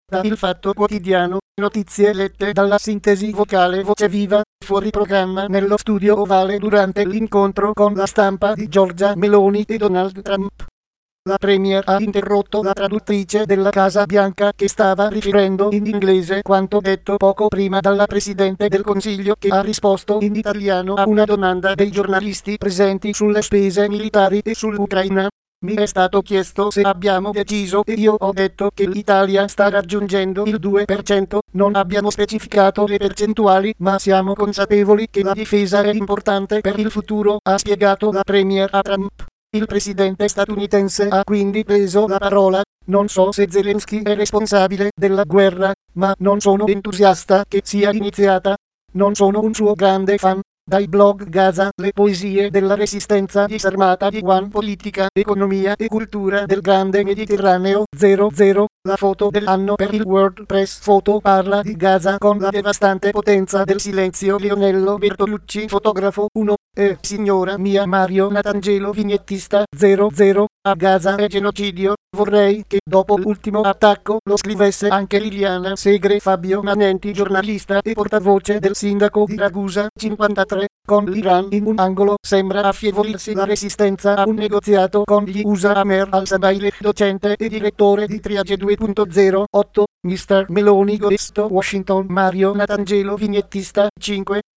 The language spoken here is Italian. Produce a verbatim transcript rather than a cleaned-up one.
da Il Fatto Quotidiano, notizie lette dalla sintesi vocale Voce Viva, fuori programma nello studio ovale durante l'incontro con la stampa di Giorgia Meloni e Donald Trump. La premier ha interrotto la traduttrice della Casa Bianca che stava riferendo in inglese quanto detto poco prima dalla Presidente del Consiglio, che ha risposto in italiano a una domanda dei giornalisti presenti sulle spese militari e sull'Ucraina. Mi è stato chiesto se abbiamo deciso e io ho detto che l'Italia sta raggiungendo il due per cento, non abbiamo specificato le percentuali, ma siamo consapevoli che la difesa è importante per il futuro, ha spiegato la premier a Trump. Il presidente statunitense ha quindi preso la parola. Non so se Zelensky è responsabile della guerra, ma non sono entusiasta che sia iniziata. Non sono un suo grande fan. Dai blog Gaza, le poesie della resistenza disarmata di One Politica, Economia e Cultura del Grande Mediterraneo. zero zero La foto dell'anno per il World Press Photo parla di Gaza con la devastante potenza del silenzio. Leonello Bertolucci, fotografo. uno Eh, signora mia, Mario Natangelo, vignettista. zero zero A Gaza è genocidio. Vorrei che dopo l'ultimo attacco lo scrivesse anche Liliana Segre. Fabio Manenti, giornalista e portavoce del sindaco di Ragusa. cinquantatré Con l'Iran in un angolo sembra affievolirsi la resistenza a un negoziato con gli U S A. Amer Al-Sabaileh, docente e direttore di Triage due punto zero. otto mister Meloni, Godesto, Washington. Mario Natangelo, vignettista. cinque